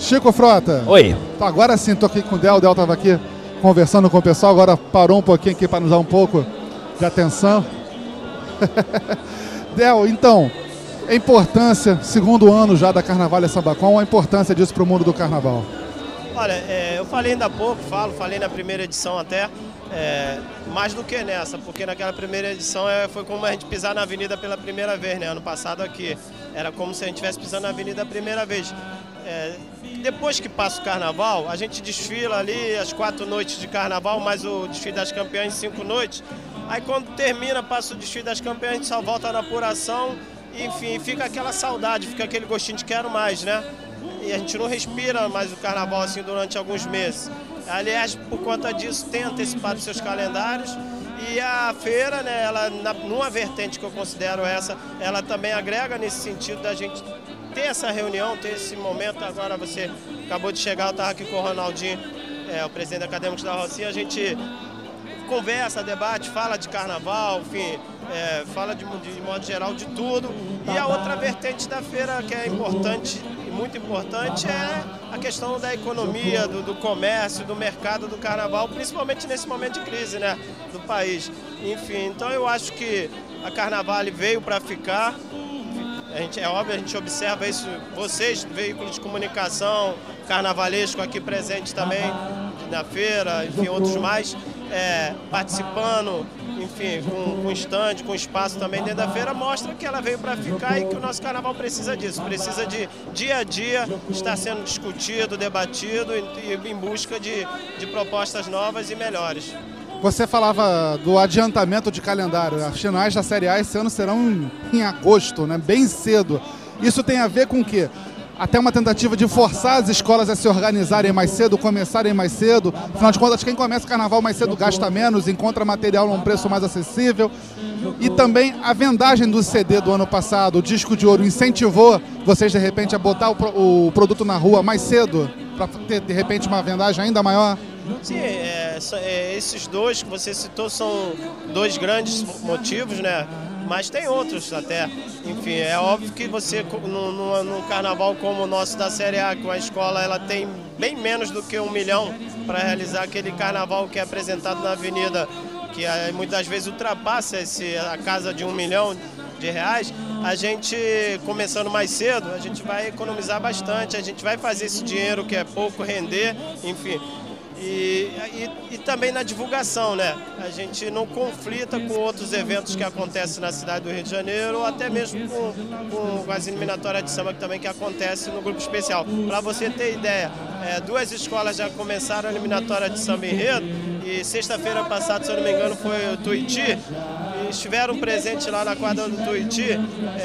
Chico Frota. Oi. Então, agora sim, tô aqui com o Del estava aqui conversando com o pessoal, agora parou um pouquinho aqui para nos dar um pouco de atenção. Del, então, a importância, segundo ano já da Carnaval Samba Com, a importância disso para o mundo do Carnaval. Olha, eu falei ainda há pouco, falei na primeira edição até, mais do que nessa, porque naquela primeira edição foi como a gente pisar na avenida pela primeira vez, né? Ano passado aqui, era como se a gente estivesse pisando na avenida a primeira vez. Depois que passa o Carnaval, a gente desfila ali as 4 noites de Carnaval, mais o desfile das campeãs 5 noites. Aí quando termina, passa o desfile das campeãs, a gente só volta na apuração, e, enfim, fica aquela saudade, fica aquele gostinho de quero mais, né? E a gente não respira mais o Carnaval assim durante alguns meses. Aliás, por conta disso, tem antecipado seus calendários. E a feira, né, ela, numa vertente que eu considero essa, ela também agrega nesse sentido da gente ter essa reunião, ter esse momento. Agora você acabou de chegar, eu estava aqui com o Ronaldinho, o presidente acadêmico da Rocinha, a gente conversa, debate, fala de Carnaval, enfim, fala de modo geral de tudo. E a outra vertente da feira que é importante, muito importante, é a questão da economia, do comércio, do mercado do Carnaval, principalmente nesse momento de crise, né, do país. Enfim, então eu acho que a Carnaval veio para ficar. É óbvio, a gente observa isso, vocês, veículos de comunicação, carnavalesco aqui presente também na feira, enfim, outros mais, participando, enfim, com stand, com espaço também dentro da feira, mostra que ela veio para ficar e que o nosso carnaval precisa disso, precisa de dia a dia estar sendo discutido, debatido e em busca de propostas novas e melhores. Você falava do adiantamento de calendário. As finais da Série A esse ano serão em agosto, né? Bem cedo. Isso tem a ver com o quê? Até uma tentativa de forçar as escolas a se organizarem mais cedo, começarem mais cedo. Afinal de contas, quem começa o carnaval mais cedo gasta menos, encontra material num preço mais acessível. E também a vendagem do CD do ano passado, o Disco de Ouro, incentivou vocês, de repente, a botar o produto na rua mais cedo, para ter, de repente, uma vendagem ainda maior? Sim, esses dois que você citou são dois grandes motivos, né? Mas tem outros até. Enfim, é óbvio que você, num carnaval como o nosso da Série A, que a escola ela tem bem menos do que 1 milhão para realizar aquele carnaval que é apresentado na avenida, que muitas vezes ultrapassa a casa de 1 milhão de reais, a gente, começando mais cedo, a gente vai economizar bastante, a gente vai fazer esse dinheiro que é pouco render, enfim. E também na divulgação, né? A gente não conflita com outros eventos que acontecem na cidade do Rio de Janeiro, ou até mesmo com as eliminatórias de samba que também acontece no grupo especial. Para você ter ideia, 2 escolas já começaram a eliminatória de samba enredo, e sexta-feira passada, se eu não me engano, foi o Tuiuti, e estiveram presentes lá na quadra do Tuiuti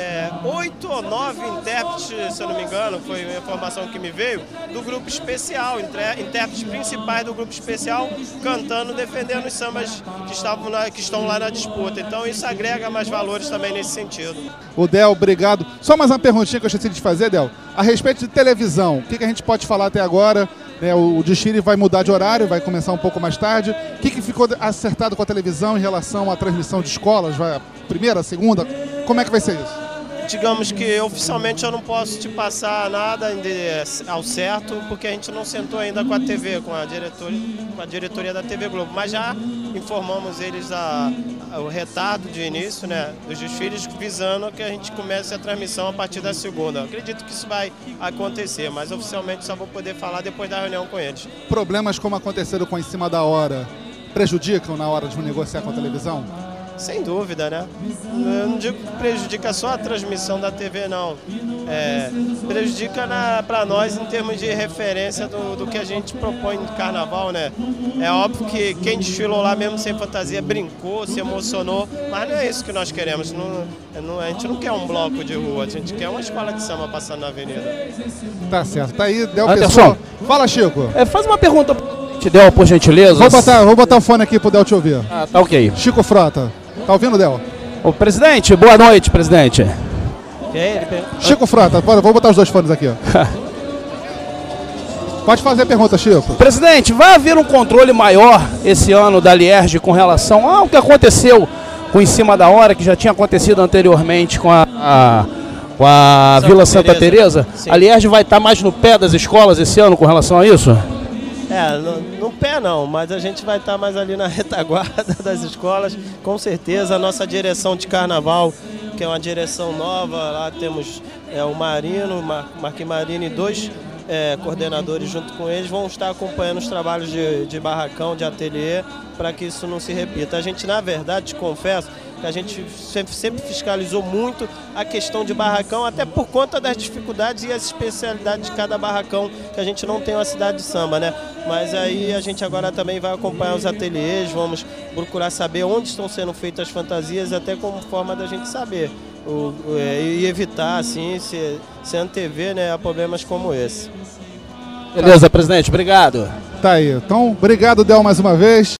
8 ou 9 intérpretes, se eu não me engano, foi a informação que me veio, do grupo especial, intérpretes principais do grupo especial, cantando, defendendo os sambas que estão lá na disputa. Então isso agrega mais valores também nesse sentido. O Del, obrigado. Só mais uma perguntinha que eu esqueci de fazer, Del. A respeito de televisão, o que a gente pode falar até agora? O desfile vai mudar de horário, vai começar um pouco mais tarde. O que ficou acertado com a televisão em relação à transmissão de escolas? Vai a primeira, a segunda? Como é que vai ser isso? Digamos que oficialmente eu não posso te passar nada ao certo, porque a gente não sentou ainda com a TV, com a diretoria da TV Globo, mas já informamos eles o retardo de início, né, dos desfiles, visando que a gente comece a transmissão a partir da segunda. Eu acredito que isso vai acontecer, mas oficialmente só vou poder falar depois da reunião com eles. Problemas como aconteceram com Em Cima da Hora prejudicam na hora de negociar com a televisão? Sem dúvida, né? Eu não digo que prejudica só a transmissão da TV, não. Prejudica para nós em termos de referência do que a gente propõe no carnaval, né? É óbvio que quem desfilou lá mesmo sem fantasia brincou, se emocionou, mas não é isso que nós queremos. A gente não quer um bloco de rua, a gente quer uma escola de samba passando na avenida. Tá certo. Tá aí, Del Pessoa. Fala, Chico. Faz uma pergunta, te Del, por gentileza. Vou botar o fone aqui pro Del te ouvir. Ah, tá ok. Chico Frota. Tá ouvindo, Del? Ô, presidente, boa noite, presidente. Chico Frota, vou botar os 2 fones aqui, ó. Pode fazer a pergunta, Chico. Presidente, vai haver um controle maior esse ano da Lierge com relação ao que aconteceu com Em Cima da Hora, que já tinha acontecido anteriormente com com a Vila Santa Teresa. Sim. A Lierge vai estar mais no pé das escolas esse ano com relação a isso? No pé não, mas a gente vai estar mais ali na retaguarda das escolas, com certeza. A nossa direção de carnaval, que é uma direção nova, lá temos o Marino, Marquinhos Marino e dois coordenadores junto com eles, vão estar acompanhando os trabalhos de barracão, de ateliê, para que isso não se repita. A gente, na verdade, te confesso, que a gente sempre fiscalizou muito a questão de barracão, até por conta das dificuldades e as especialidades de cada barracão, que a gente não tem uma cidade de samba, né? Mas aí a gente agora também vai acompanhar os ateliês, vamos procurar saber onde estão sendo feitas as fantasias, até como forma da gente saber e evitar, assim, se antever, né, a problemas como esse. Beleza, presidente, obrigado. Tá aí. Então, obrigado, Del, mais uma vez.